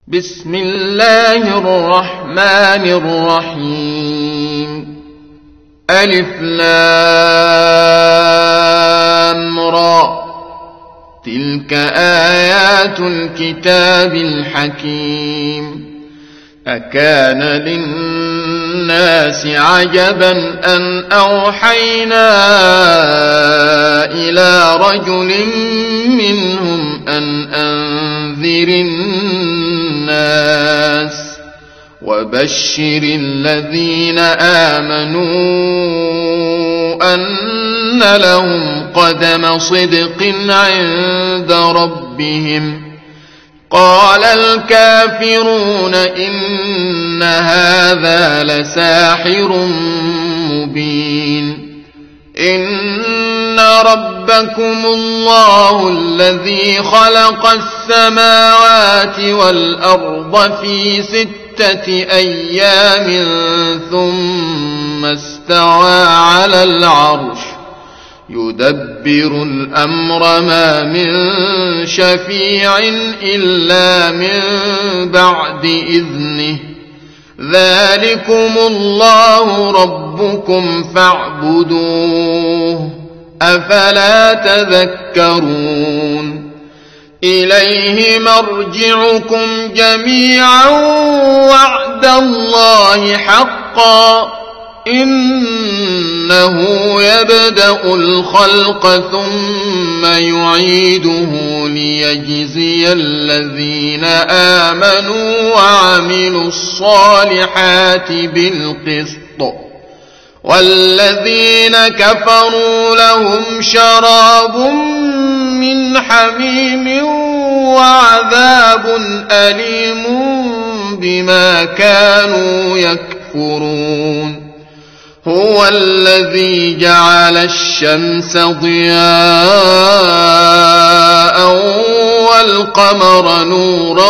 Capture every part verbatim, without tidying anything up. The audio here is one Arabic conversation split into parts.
بسم الله الرحمن الرحيم. ألف لام را، تلك آيات الكتاب الحكيم. أكان للناس عجبا أن أوحينا إلى رجل منهم أن أنذر الناس وبشر الذين آمنوا أن لهم قدم صدق عند ربهم. قال الكافرون إن هذا لساحر مبين. إن ربكم الله الذي خلق السماوات والأرض في ستة أيام ثم استوى على العرش يدبر الأمر ما من شفيع إلا من بعد إذنه. ذلكم الله ربكم فاعبدوه أفلا تذكرون. إليه مرجعكم جميعا وعد الله حقا إنه يبدأ الخلق ثم يعيده ليجزي الذين آمنوا وعملوا الصالحات بالقسط، والذين كفروا لهم شراب من حميم وعذاب أليم بما كانوا يكفرون. هو الذي جعل الشمس ضياء والقمر نورا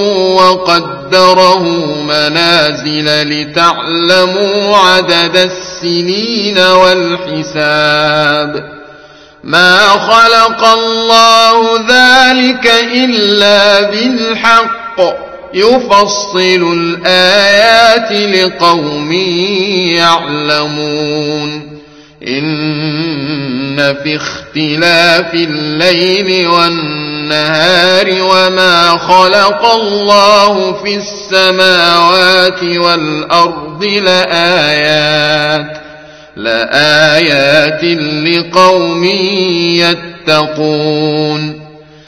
وقدره منازل لتعلموا عدد السنين والحساب. ما خلق الله ذلك إلا بالحق يفصل الآيات لقوم يعلمون. إن في اختلاف الليل والنهار وما خلق الله في السماوات والأرض لآيات لآيات لقوم يتقون.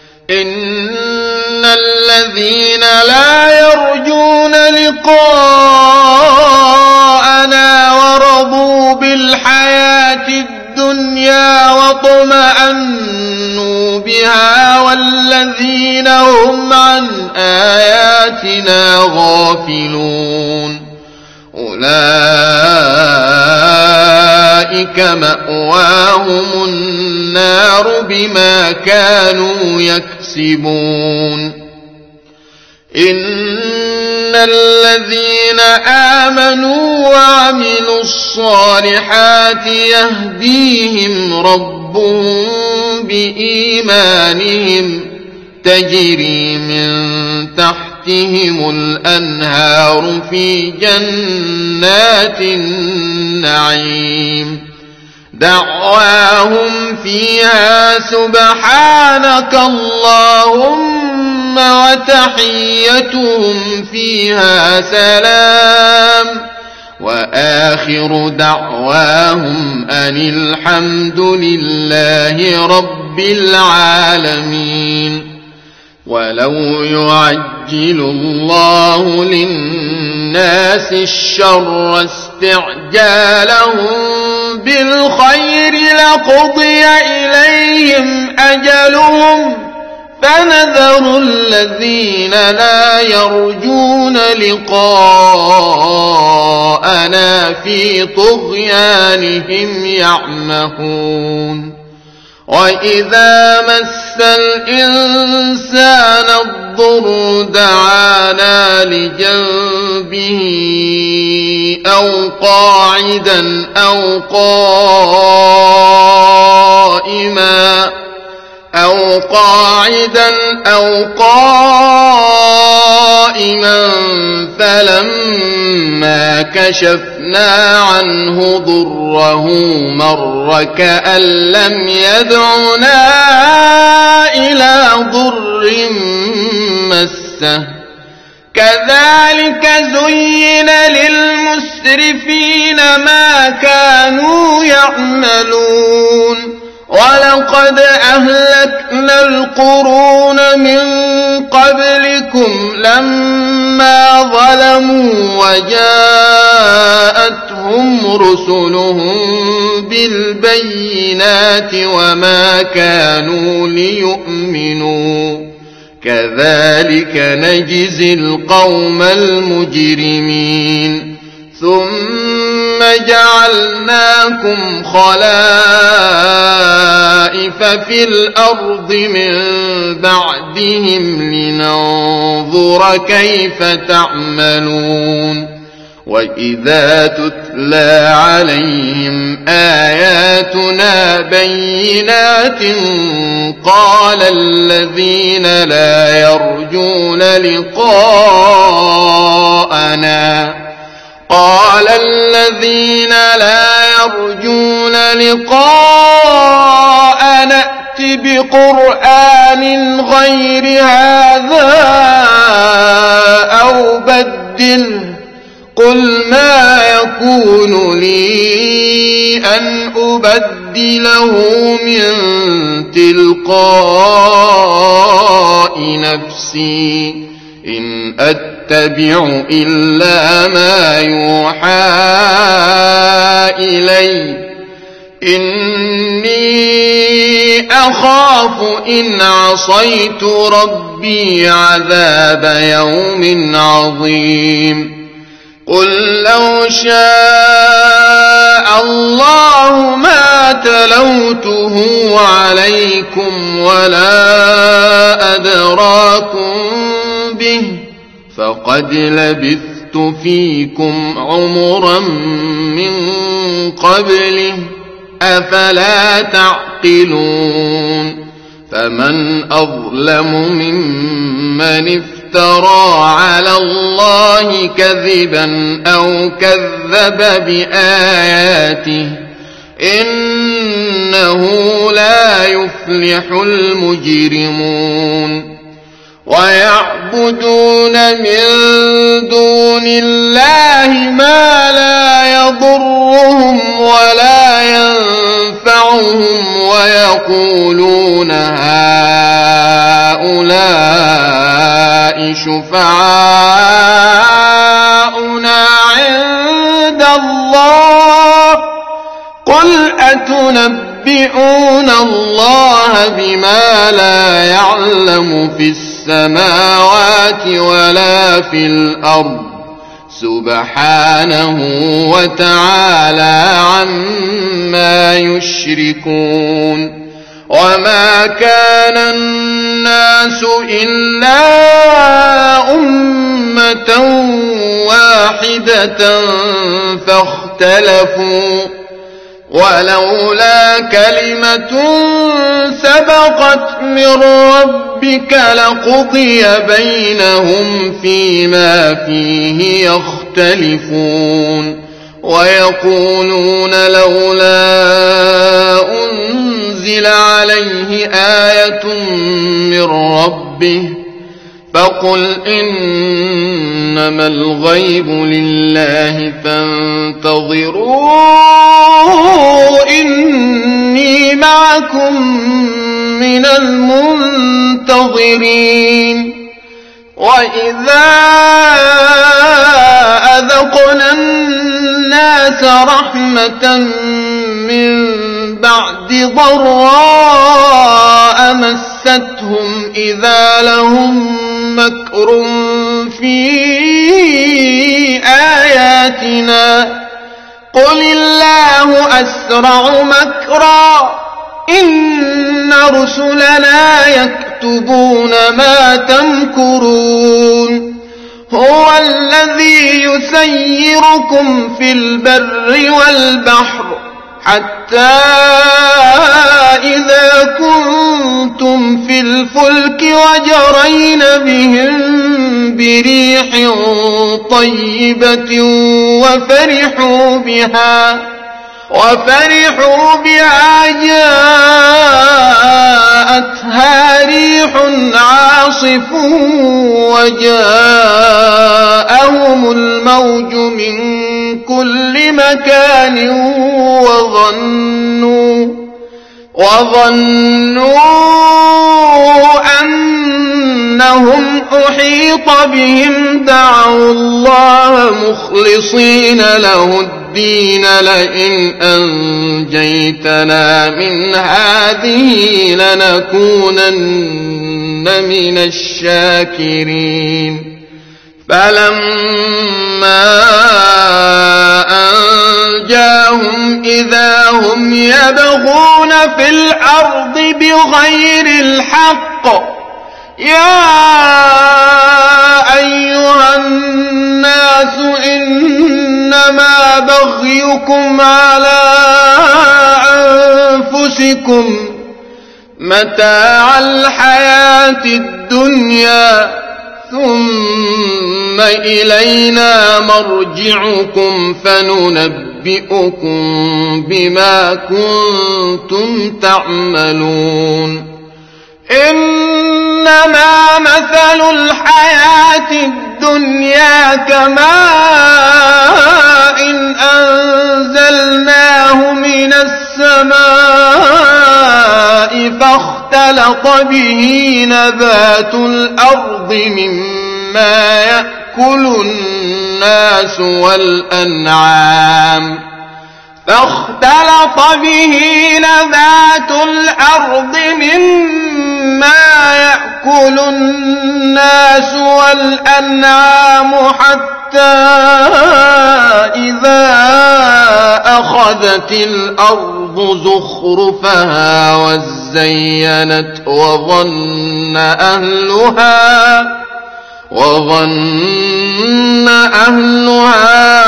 إن الذين لا يرجون لقاءنا ورضوا بالحياة الدنيا واطمأنوا بها والذين هم عن آياتنا غافلون أولئك مأواهم النار بما كانوا يكسبون. إن الذين آمنوا وعملوا الصالحات يهديهم ربهم بإيمانهم تجري من تحتهم الأنهار في جنات النعيم. دعواهم فيها سبحانك اللهم وتحيتهم فيها سلام وآخر دعواهم أن الحمد لله رب العالمين. ولو يعجل الله للناس الشر استعجالهم بالخير لقضي إليهم أجلهم فنذر الذين لا يرجون لقاءنا في طغيانهم يعمهون. وإذا مس الإنسان الضر دعانا لجنبه أو قاعدا أو قائما أو قاعدا أو قائما كشفنا عنه ضره مر كأن لم يدعنا إلى ضر مسه كذلك زين للمسرفين ما كانوا يعملون ولقد أهلكنا القرون من قبلكم لما ظلموا وجاءتهم رسلهم بالبينات وما كانوا ليؤمنوا كذلك نجزي القوم المجرمين ثم جعلناكم خلائف في الأرض من بعدهم لننظر كيف تعملون وإذا تتلى عليهم آياتنا بينات قال الذين لا يرجون لقاءنا قال الذين لا يرجون لقاءنا ائت بقرآن غير هذا أو بدله قل ما يكون لي أن أبدله من تلقاء نفسي إن أتبع إلا ما يوحى إلي إني أخاف إن عصيت ربي عذاب يوم عظيم قل لو شاء الله ما تلوته عليكم ولا أدراكم به فقد لبثت فيكم عمرا من قبله أفلا تعقلون فمن أظلم ممن افترى على الله كذبا أو كذب بآياته إنه لا يفلح المجرمون ويعبدون من دون الله ما لا يضرهم ولا ينفعهم ويقولون هؤلاء شفعاؤنا عند الله قل أتنبئون الله بما لا يعلم في السماوات ولا في الأرض سبحانه وتعالى عما يشركون وما كان الناس إلا أمة واحدة فاختلفوا ولولا كلمة سبقت من ربك لقضي بينهم فيما فيه يختلفون ويقولون لولا أنزل عليه آية من ربه فقل إنما الغيب لله فانتظروا إني معكم من المنتظرين وإذا أذقنا الناس رحمة من بعد ضراء مستهم إذا لهم مكر في آياتنا قل الله أسرع مكرا إن رسلنا يكتبون ما تمكرون هو الذي يسيركم في البر والبحر حتى إذا كنتم في الفلك وجرين بهم بريح طيبة وفرحوا بها وفرحوا بها جاءتها ريح عاصف وجاءهم الموج من كل مكان وظنوا وظنوا أنهم أحيط بهم دعوا الله مخلصين له الدين لئن أنجيتنا من هذه لنكونن من الشاكرين فلما أنجاهم إذا هم يبغون في الأرض بغير الحق يا أيها الناس إنما بغيكم على أنفسكم متاع الحياة الدنيا ثم إلينا مرجعكم فننبئكم بما كنتم تعملون إنما مثل الحياة الدنيا كماء إن أنزلناه من السماء فاختلط به نبات الأرض مما يأكل الناس والأنعام فاختلط به نبات الأرض مما يأكل الناس والأنعام حتى إذا أخذت الأرض زخرفها وزينت وظن أهلها وظن أهلها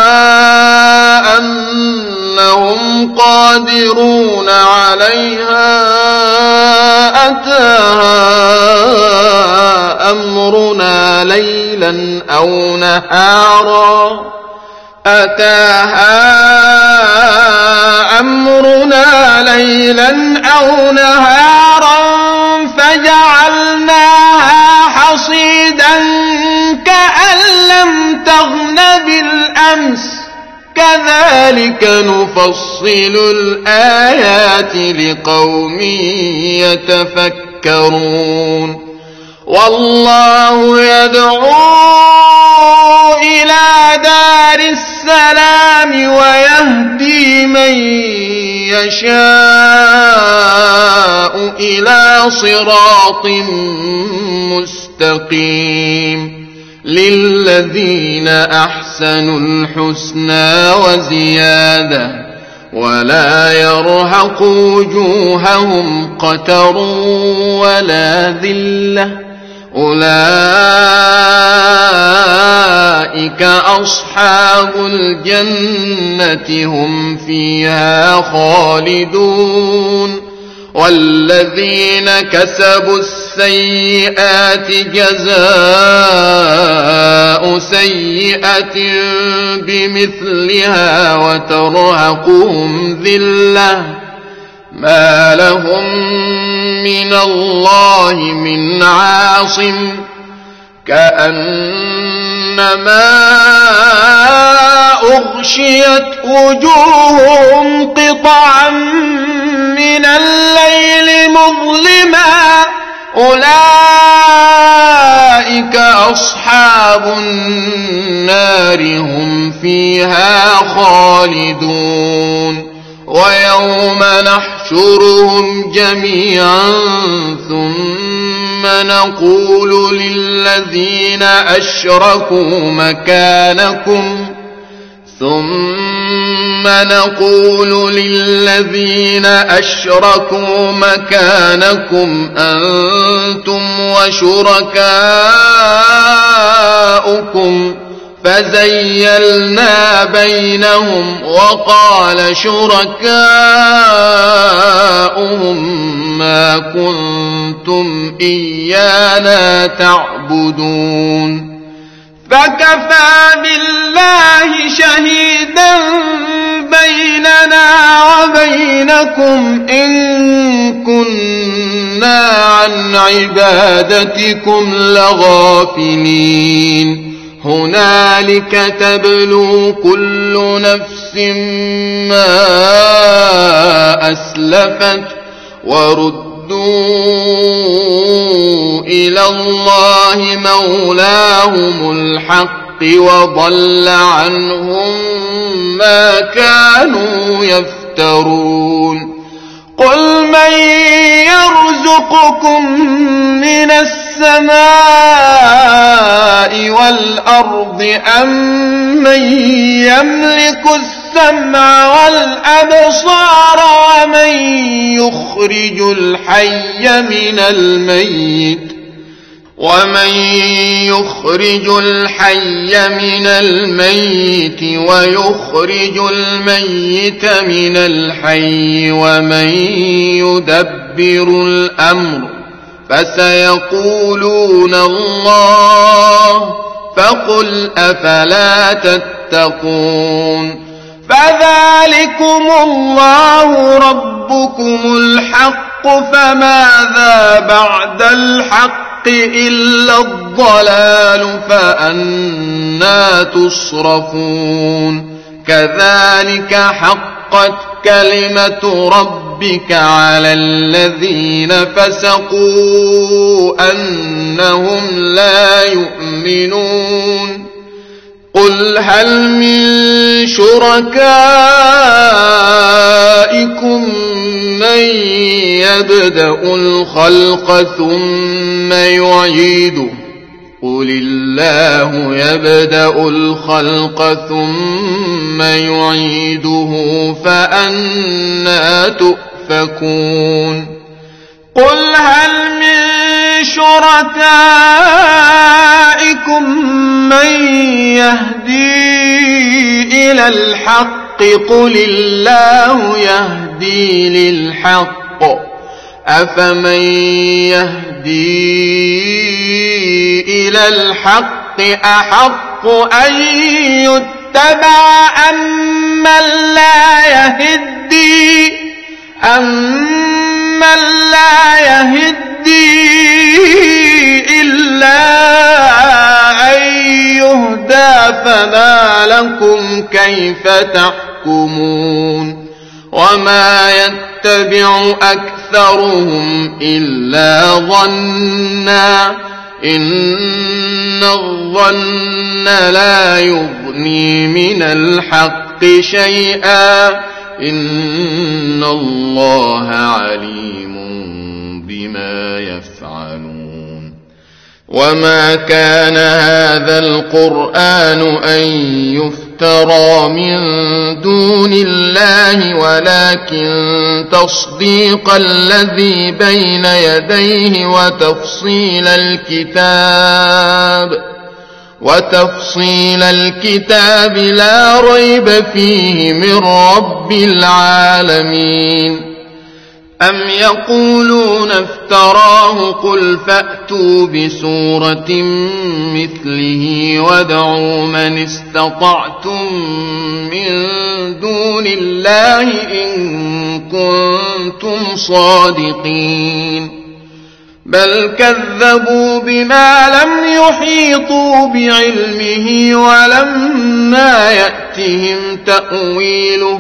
أنهم قادرون عليها أتاها أمرنا ليلا أو نهارا أتاها أمرنا ليلا أو نهارا فجعلناها حصيدا كأن لم تغن بالأمس كذلك نفصل الآيات لقوم يتفكرون والله يدعو إلى دار السلام ويهدي من يشاء إلى صراط مستقيم للذين أحسنوا الحسنى وزيادة ولا يرهق وجوههم قتر ولا ذلة أولئك أصحاب الجنة هم فيها خالدون والذين كسبوا السيئات جزاء سيئة بمثلها وترهقهم ذلة ما لهم من الله من عاصم كأنما أغشيت وجوههم قطعا من الليل مظلما أولئك أصحاب النار هم فيها خالدون ويوم نحشرهم جميعا ثم نقول للذين أشركوا مكانكم ثم نقول للذين أشركوا مكانكم أنتم وشركاؤكم فزيلنا بينهم وقال شركاؤهم ما كنتم إيانا تعبدون فكفى بالله شهيدا بيننا وبينكم إن كنا عن عبادتكم لغافلين هنالك تبلو كل نفس ما أسلفت وردوا إلى الله مولاهم الحق وضل عنهم ما كانوا يفترون قل من يرزقكم من السماء والأرض أم من يملك السمع والأبصار ومن يخرج الحي من الميت ومن يخرج الحي من الميت ويخرج الميت من الحي ومن يدبر الأمر فسيقولون الله فقل أفلا تتقون فذلكم الله ربكم الحق فماذا بعد الحق إلا الضلال فأنى تصرفون كذلك حقت كلمة ربك على الذين فسقوا أنهم لا يؤمنون قل هل من شركائكم من يبدأ الخلق ثم يعيده قل الله يبدأ الخلق ثم يعيده فأنى تؤفكون قل هل من شركائكم من يهدي إلى الحق قل الله يهدي للحق أفمن يهدي إلى الحق أحق أن يتبع أمن لا يهدي أمن لا يهدي إلا أن يهدى فما لكم كيف تحكمون وما يتبع أكثرهم إلا ظنا إن الظن لا يغني من الحق شيئا إن الله عليم بما يفعلون وما كان هذا القرآن أن يفترى من دون الله ولكن تصديق الذي بين يديه وتفصيل الكتاب وتفصيل الكتاب لا ريب فيه من رب العالمين أم يقولون افتراه قل فأتوا بسورة مثله وادعوا من استطعتم من دون الله إن كنتم صادقين بل كذبوا بما لم يحيطوا بعلمه ولما يأتهم تأويله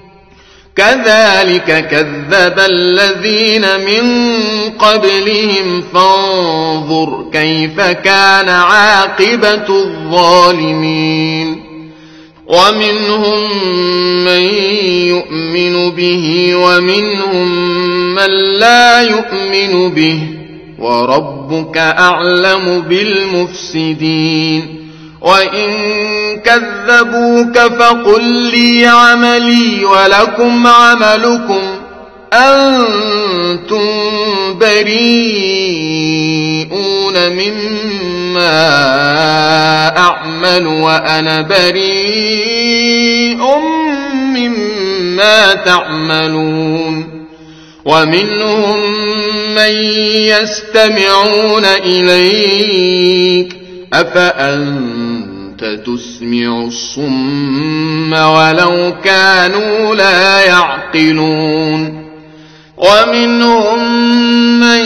كذلك كذب الذين من قبلهم فانظر كيف كان عاقبة الظالمين ومنهم من يؤمن به ومنهم من لا يؤمن به وربك أعلم بالمفسدين وإن كذبوك فقل لي عملي ولكم عملكم أنتم بريئون مما أعمل وأنا بريء مما تعملون ومنهم من يستمعون إليك أفأنت تسمع الصم ولو كانوا لا يعقلون ومنهم من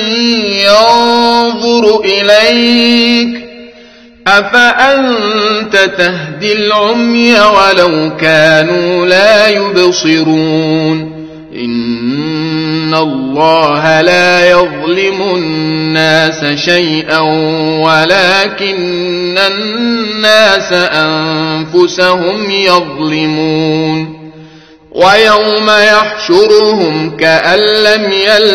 ينظر إليك أفأنت تهدي العمي ولو كانوا لا يبصرون إن الله لا يظلم الناس شيئا ولكن الناس أنفسهم يظلمون ويوم يحشرهم كأن لم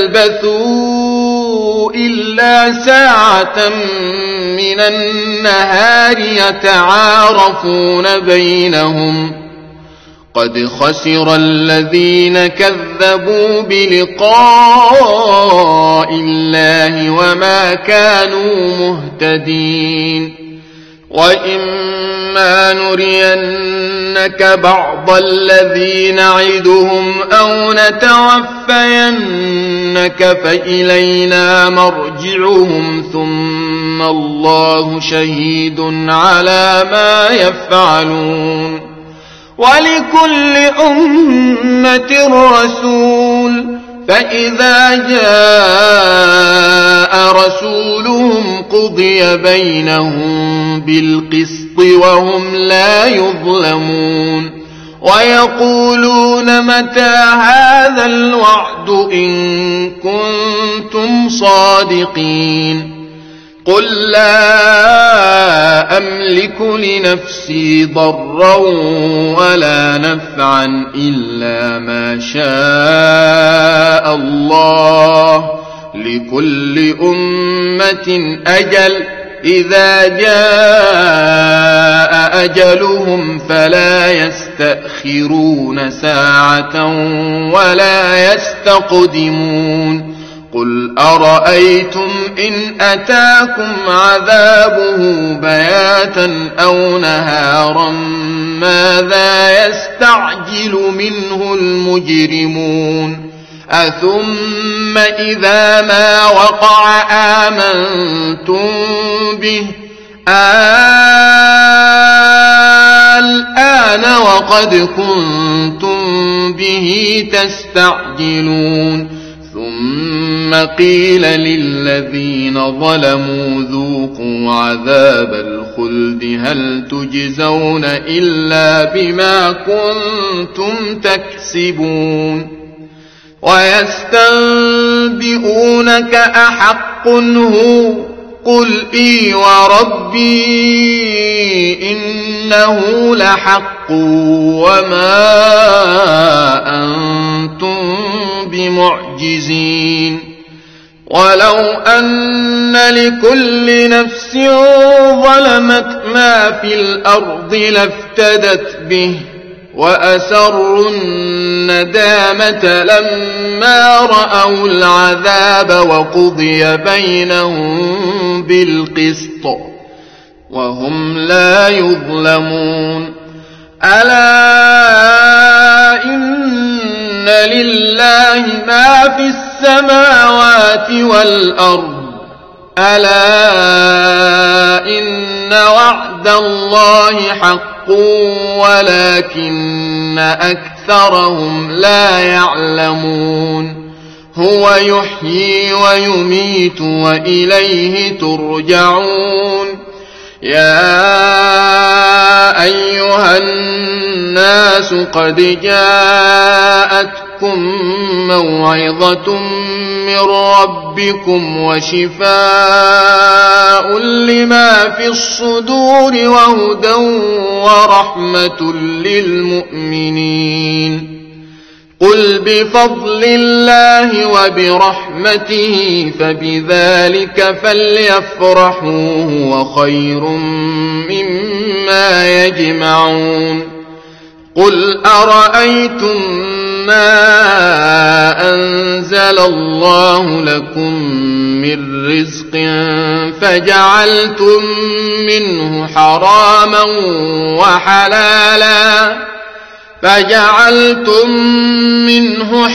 يلبثوا إلا ساعة من النهار يتعارفون بينهم قد خسر الذين كذبوا بلقاء الله وما كانوا مهتدين وإما نرينك بعض الذي نعدهم أو نتوفينك فإلينا مرجعهم ثم الله شهيد على ما يفعلون ولكل أمة رسول فإذا جاء رسولهم قضي بينهم بالقسط وهم لا يظلمون ويقولون متى هذا الوعد إن كنتم صادقين قل لا أملك لنفسي ضرا ولا نفعا إلا ما شاء الله لكل أمة أجل إذا جاء أجلهم فلا يستأخرون ساعة ولا يستقدمون قل أرأيتم إن أتاكم عذابه بياتا أو نهارا ماذا يستعجل منه المجرمون أثم إذا ما وقع آمنتم به الآن وقد كنتم به تستعجلون ثم قيل للذين ظلموا ذوقوا عذاب الخلد هل تجزون إلا بما كنتم تكسبون ويستنبئونك أحق هو قل إي وربي إنه لحق وما أنتم بمعجزين ولو أن لكل نفس ظلمت ما في الأرض لافتدت به وأسروا الندامة لما رأوا العذاب وقضي بينهم بالقسط وهم لا يظلمون ألا إن لله ما في السماوات والأرض ألا إن وعد الله حق ولكن أكثرهم لا يعلمون هو يحيي ويميت وإليه ترجعون يا أيها الناس قد جاءتكم موعظة من ربكم وشفاء لما في الصدور وهدى ورحمة للمؤمنين قل بفضل الله وبرحمته فبذلك فليفرحوا هو خير مما يجمعون قل أرأيتم ما أنزل الله لكم من رزق فجعلتم منه حراما وحلالا فجعلتم منه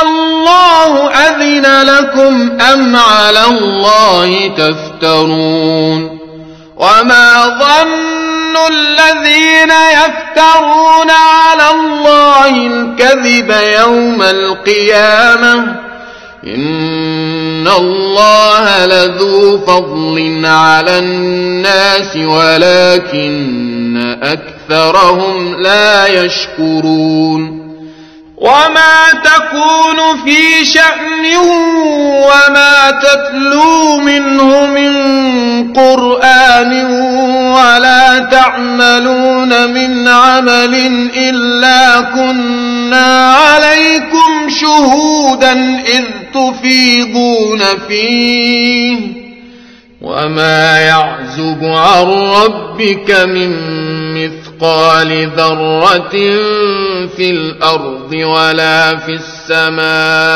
الله أذن لكم أم على الله تفترون وما ظن الذين يفترون على الله الكذب يوم القيامة إن الله لذو فضل على الناس ولكن أكثرهم لا يشكرون وما تكون في شأن وما تتلو منه من قرآن ولا تعملون من عمل إلا كنا عليكم شهودا إذ تفيضون فيه وما يعزب عن ربك من مثقال ذرة في الأرض ولا في السماء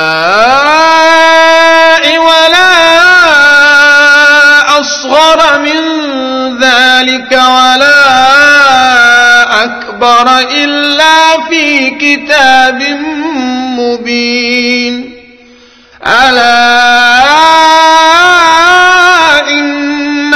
ولا أصغر من ذلك ولا أكبر إلا في كتاب مبين ألا إن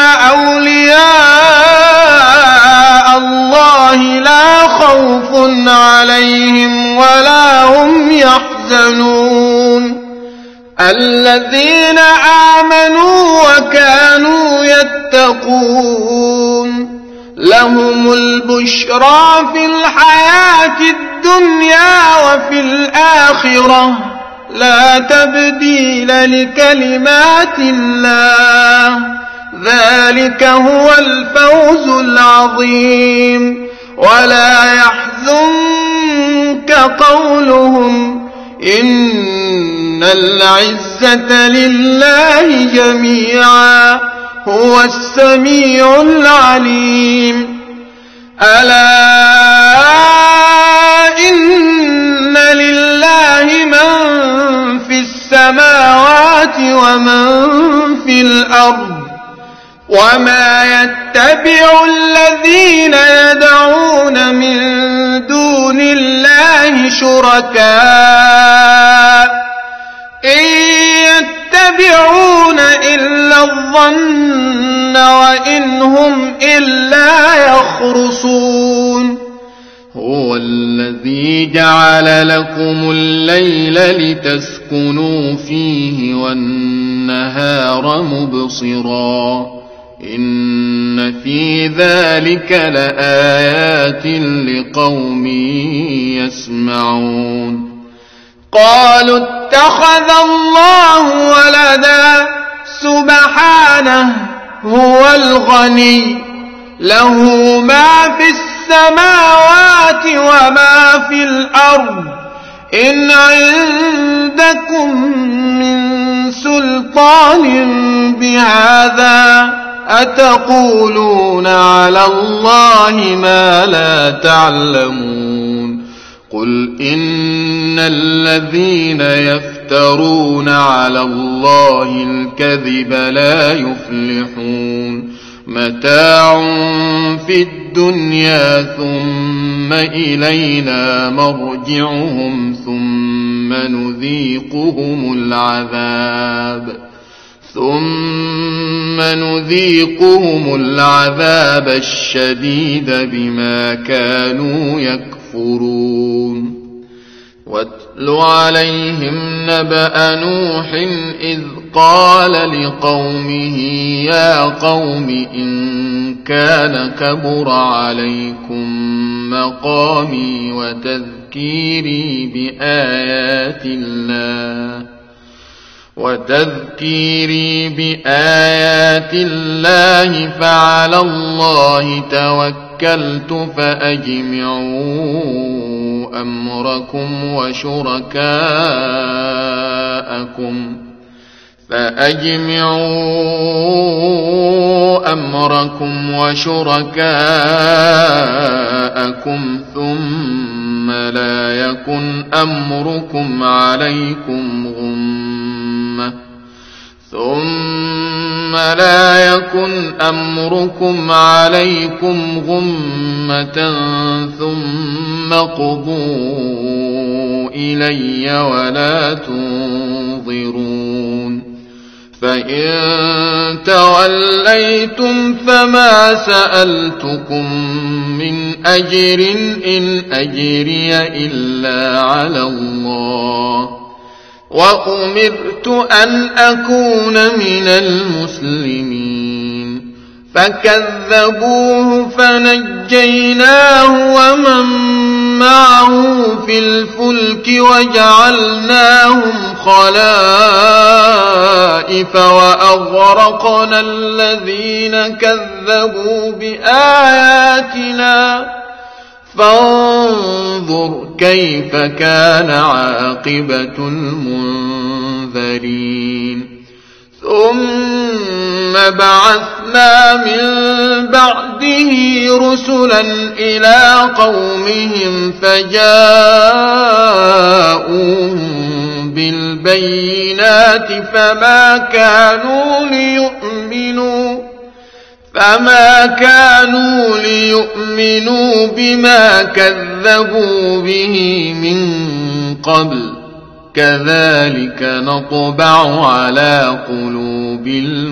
أولياء الله لا خوف عليهم ولا هم يحزنون الذين آمنوا وكانوا يتقون لهم البشرى في الحياة الدنيا وفي الآخرة لا تبديل لكلمات الله ذلك هو الفوز العظيم ولا يحزنك قولهم إن العزة لله جميعا هو السميع العليم ألا إن لله من في السماوات ومن في الأرض وما يتبع الذين يدعون من دون الله شركاء إن يتبعون إلا الظن وإن هم إلا يخرصون هو الذي جعل لكم الليل لتسكنوا فيه والنهار مبصرا إن في ذلك لآيات لقوم يسمعون قالوا اتخذ الله ولدا سبحانه هو الغني له ما في السماوات وما في الأرض إن عندكم من سلطان بهذا أتقولون على الله ما لا تعلمون قل إن الذين يفترون على الله الكذب لا يفلحون متاع في الدنيا ثم إلينا مرجعهم ثم نذيقهم العذاب ثم نذيقهم العذاب الشديد بما كانوا يكفرون واتل عليهم نبأ نوح إذ قال لقومه يا قوم إن كان كبر عليكم مقامي وتذكيري بآيات الله وتذكيري بآيات الله فعلى الله توكلت فأجمعوا أمركم وشركاءكم فأجمعوا أمركم وشركاءكم ثم لا يكن أمركم عليكم غمة ثم لا يكن أمركم عليكم غمة ثم قضوا إلي ولا تنظرون فإن توليتم فما سألتكم من أجر إن أجري إلا على الله وأمرت أن أكون من المسلمين فكذبوه فنجيناه ومن معه في الفلك وجعلناهم خلائف وأغرقنا الذين كذبوا بآياتنا فانظر كيف كان عاقبة المنذرين ثم بعثنا من بعده رسلا إلى قومهم فجاءوهم بالبينات فما كانوا ليؤمنوا فما كانوا ليؤمنوا بما كذبوا به من قبل كذلك نطبع على قلوب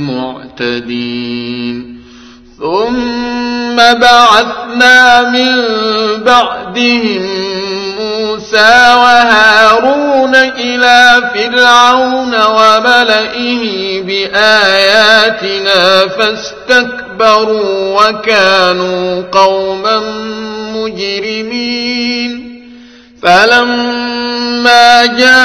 المعتدين ثم بعثنا من بعدهم موسى وهارون إلى فرعون وملئه بآياتنا فاستكبروا وكانوا قوما مجرمين فلما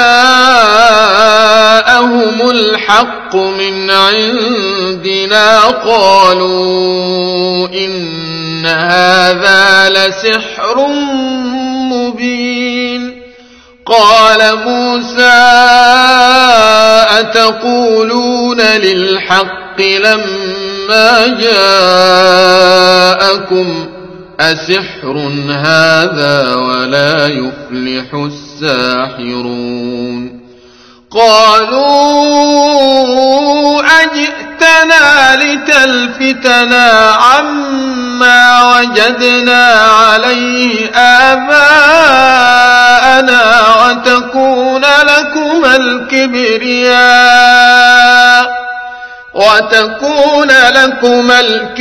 جاءهم الحق من عندنا قالوا إن هذا لسحر مبين قال موسى أتقولون للحق لما جاءكم أسحر هذا ولا يفلح الساحرون قالوا أجئتنا لتلفتنا عما وجدنا عليه آباءنا وتكون لكما الكبرياء وتكون لكما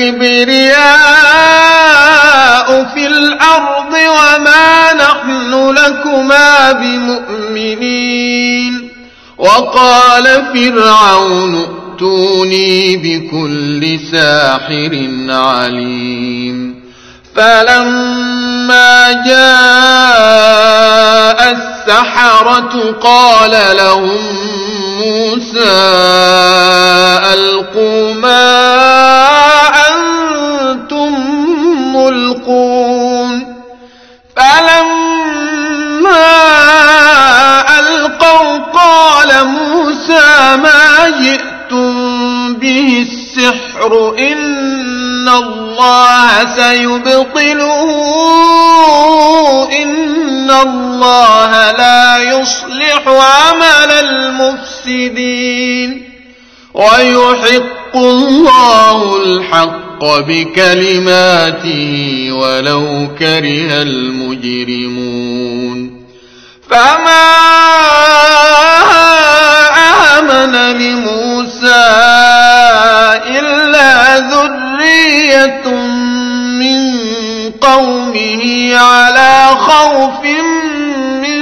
الكبرياء في الأرض وما نحن لكما بمؤمنين وقال فرعون ائتوني بكل ساحر عليم فلما جاء السحرة قال لهم موسى ألقوا ما أنتم ملقون فلما ألقوا قال موسى ما جئتم به السحر إن الله سيبطله إن الله لا يصلح عمل المفسدين ويحق الله الحق بكلماته ولو كره المجرمون فما آمن لموسى إلا ذرية من قومه على خوف من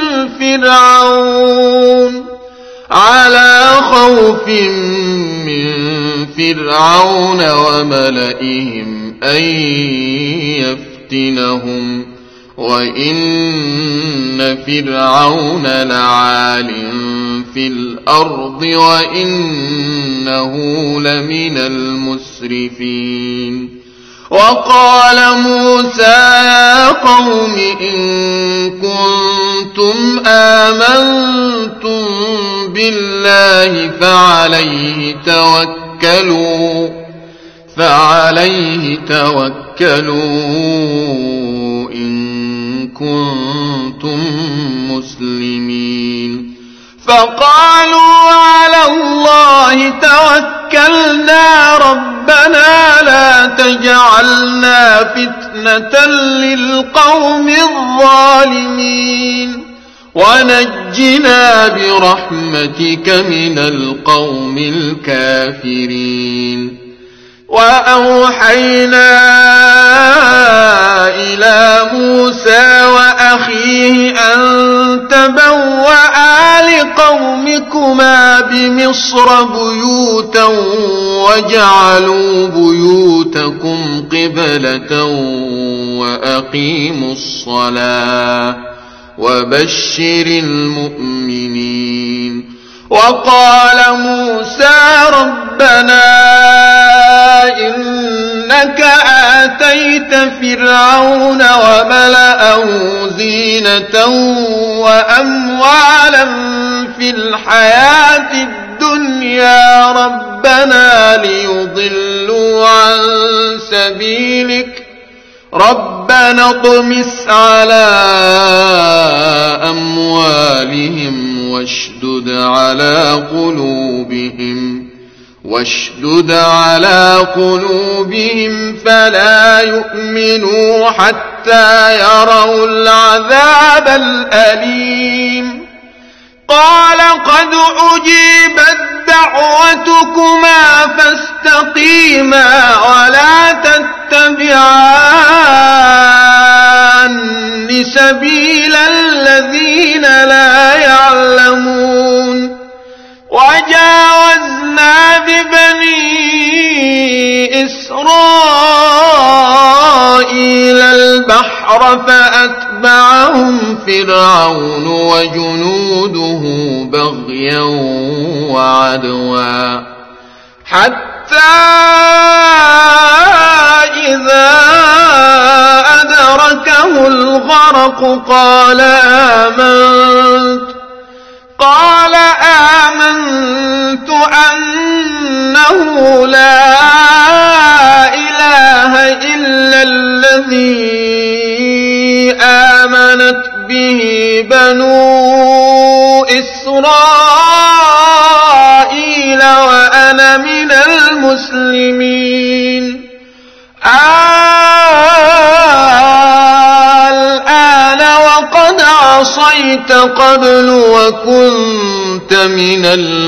فرعون على خوف من فرعون وملئهم أن يفتنهم وإن فرعون لعال في الأرض وإنه لمن المسرفين وقال موسى يا قوم إن كنتم آمنتم بالله فعليه توكلوا فعليه توكلوا إن كنتم مسلمين فقالوا على الله توكلنا ربنا لا تجعلنا فتنة للقوم الظالمين ونجنا برحمتك من القوم الكافرين. وأوحينا إلى موسى وأخيه أن تبوأ لقومكما بمصر بيوتا وجعلوا بيوتكم قبلة وأقيموا الصلاة وبشر المؤمنين. وقال موسى ربنا إنك آتيت فرعون وملأه زينة وأموالا في الحياة الدنيا ربنا ليضلوا عن سبيلك ربنا اطمس على أموالهم واشدد على قلوبهم واشدد على قلوبهم فلا يؤمنوا حتى يروا العذاب الأليم. قال قد أجيبت دعوتكما فاستقيما ولا تتبعان سبيل الذين لا يعلمون. وجاوزنا ببني إسرائيل البحر فأتبعهم فرعون وجنوده بغيا وعدوا حتى إذا أدركه الغرق قال آمنت قال آمنت أنه لا إله إلا الذي آمنت به بنو إسرائيل وأنا من المسلمين. الآن وقد عصيت قبل وكنت من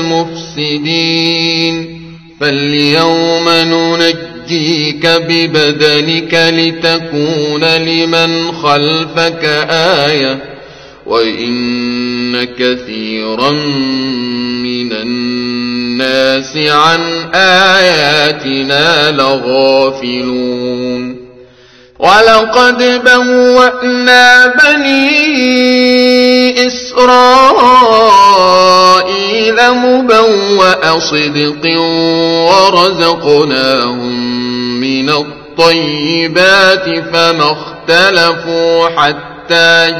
المفسدين فاليوم ننجيك ببدنك لتكون لمن خلفك آية وإن كثيرا من الناس عن آياتنا لغافلون. ولقد بوأنا بني إسرائيل مبوأ صدق ورزقناهم من الطيبات فما اختلفوا حتى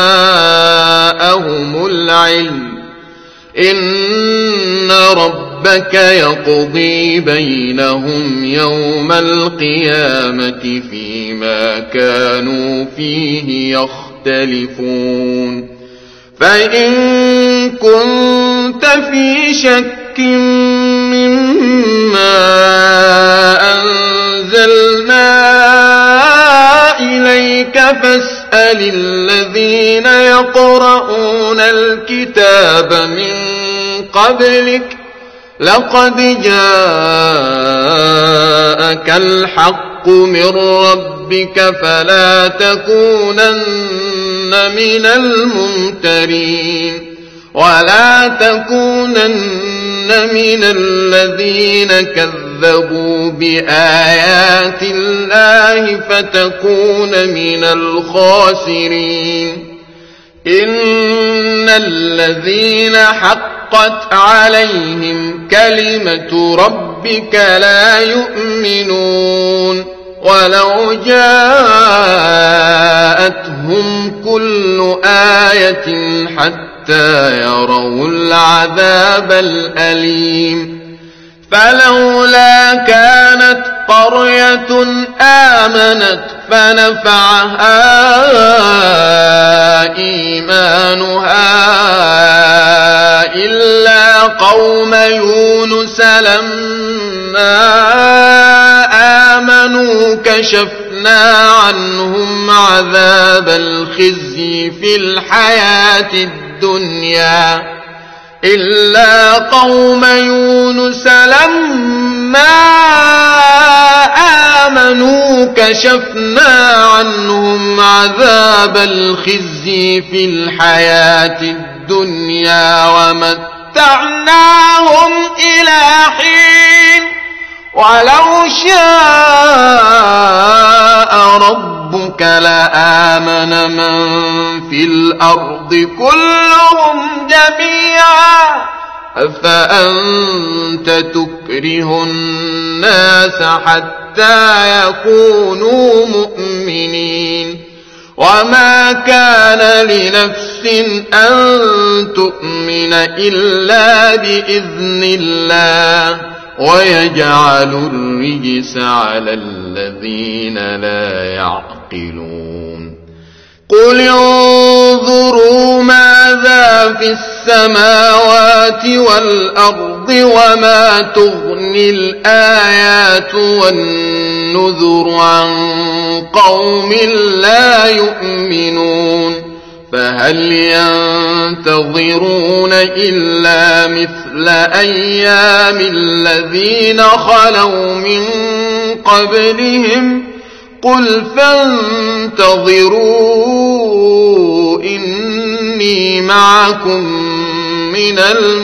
جاءهم العلم إن ربك يقضي بينهم يوم القيامة فيما كانوا فيه يختلفون. فإن كنت في شك مما أنزلنا إليك فاسأل الذين يقرؤون الكتاب من قبلك لقد جاءك الحق من ربك فلا تكونن من الممترين ولا تكونن من الذين كذبوا بآيات الله فتكون من الخاسرين. إن الذين حقت عليهم كلمة ربك لا يؤمنون ولو جاءتهم كل آية حتى يروا العذاب الأليم. فلولا كانت قرية آمنت فنفعها إيمانها إلا قوم يونس لما آمنوا كشفنا كشفنا عنهم عذاب الخزي في الحياة الدنيا إلا قوم يونس لما آمنوا كشفنا عنهم عذاب الخزي في الحياة الدنيا ومتعناهم إلى حين ولو شاء ربك لآمن من في الأرض كلهم جميعا أفأنت تكره الناس حتى يكونوا مؤمنين وما كان لنفس أن تؤمن إلا بإذن الله ويجعل الرجس على الذين لا يعقلون قل انظروا ماذا في السماوات والأرض وما تغني الآيات والنذر عن قوم لا يؤمنون فهل ينتظرون إلا مثل أيام الذين خلوا من قبلهم قل فانتظروا إني معكم من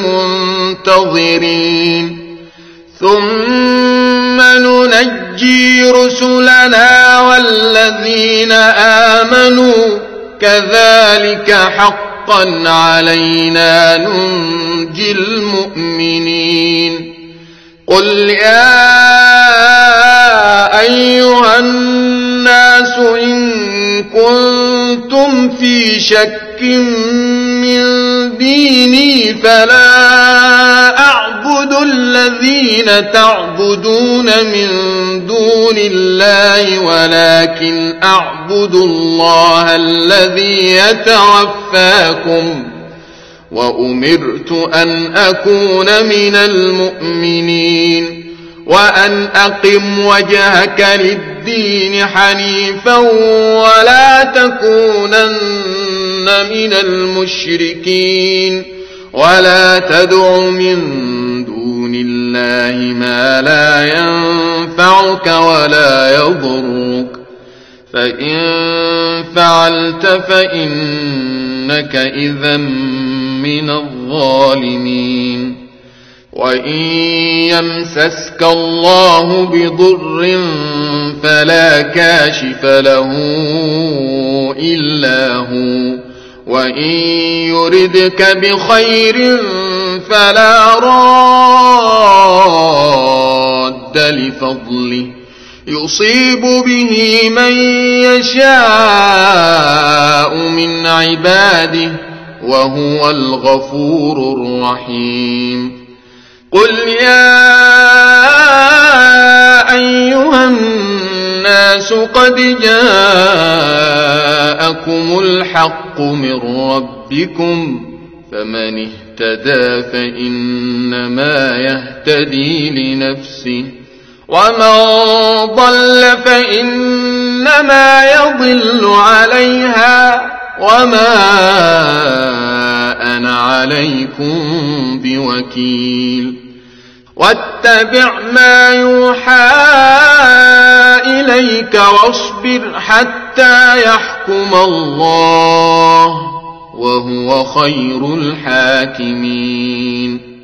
المنتظرين ثم ننجي رسلنا والذين آمنوا كذلك حقا علينا ننجي المؤمنين قل يا أيها الناس إن كنتم في شك من ديني فلا أعبد الذين تعبدون من دون الله ولكن أعبد الله الذي يتوفاكم وأمرت أن أكون من المؤمنين وأن أقم وجهك للدين حنيفا ولا تكونن من المشركين ولا تدع من دون الله ما لا ينفعك ولا يضرك فإن فعلت فإنك إذا من الظالمين وإن يمسسك الله بضر فلا كاشف له إلا هو وإن يردك بخير فلا راد لفضله يصيب به من يشاء من عباده وهو الغفور الرحيم قل يا أيها الناس قد جاءكم الحق من ربكم فمن اهتدى فإنما يهتدي لنفسه ومن ضل فإنما يضل عليها وما أنا عليكم بوكيل واتبع ما يوحى إليك واصبر حتى يحكم الله وهو خير الحاكمين